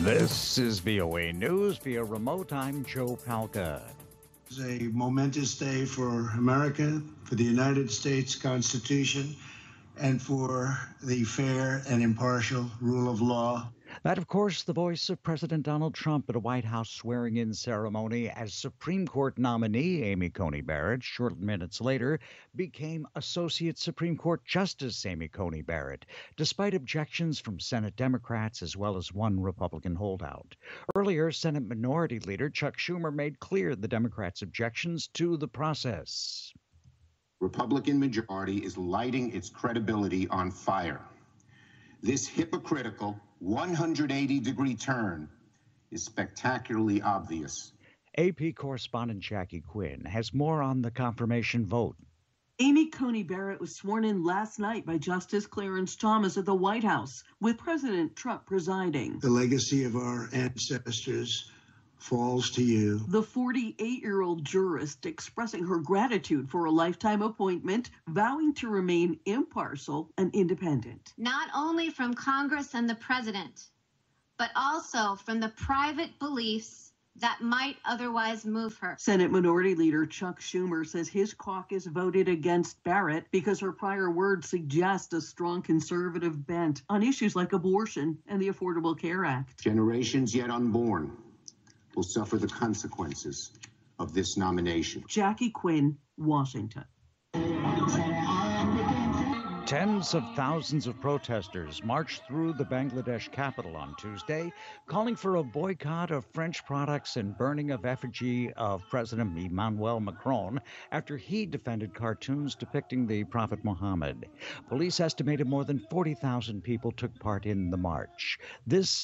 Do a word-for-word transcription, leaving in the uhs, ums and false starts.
This is V O A News via remote. I'm Joe Palca. It's a momentous day for America, for the United States Constitution, and for the fair and impartial rule of law. That, of course, the voice of President Donald Trump at a White House swearing-in ceremony as Supreme Court nominee Amy Coney Barrett, short minutes later, became Associate Supreme Court Justice Amy Coney Barrett, despite objections from Senate Democrats as well as one Republican holdout. Earlier, Senate Minority Leader Chuck Schumer made clear the Democrats' objections to the process. Republican majority is lighting its credibility on fire. This hypocritical one hundred eighty degree turn is spectacularly obvious. A P correspondent Jackie Quinn has more on the confirmation vote. Amy Coney Barrett was sworn in last night by Justice Clarence Thomas at the White House, with President Trump presiding. The legacy of our ancestors falls to you. The forty-eight-year-old jurist expressing her gratitude for a lifetime appointment, vowing to remain impartial and independent. Not only from Congress and the president, but also from the private beliefs that might otherwise move her. Senate Minority Leader Chuck Schumer says his caucus voted against Barrett because her prior words suggest a strong conservative bent on issues like abortion and the Affordable Care Act. Generations yet unborn will suffer the consequences of this nomination. Jackie Quinn, Washington. Tens of thousands of protesters marched through the Bangladesh capital on Tuesday, calling for a boycott of French products and burning of effigy of President Emmanuel Macron after he defended cartoons depicting the Prophet Muhammad. Police estimated more than forty thousand people took part in the march. This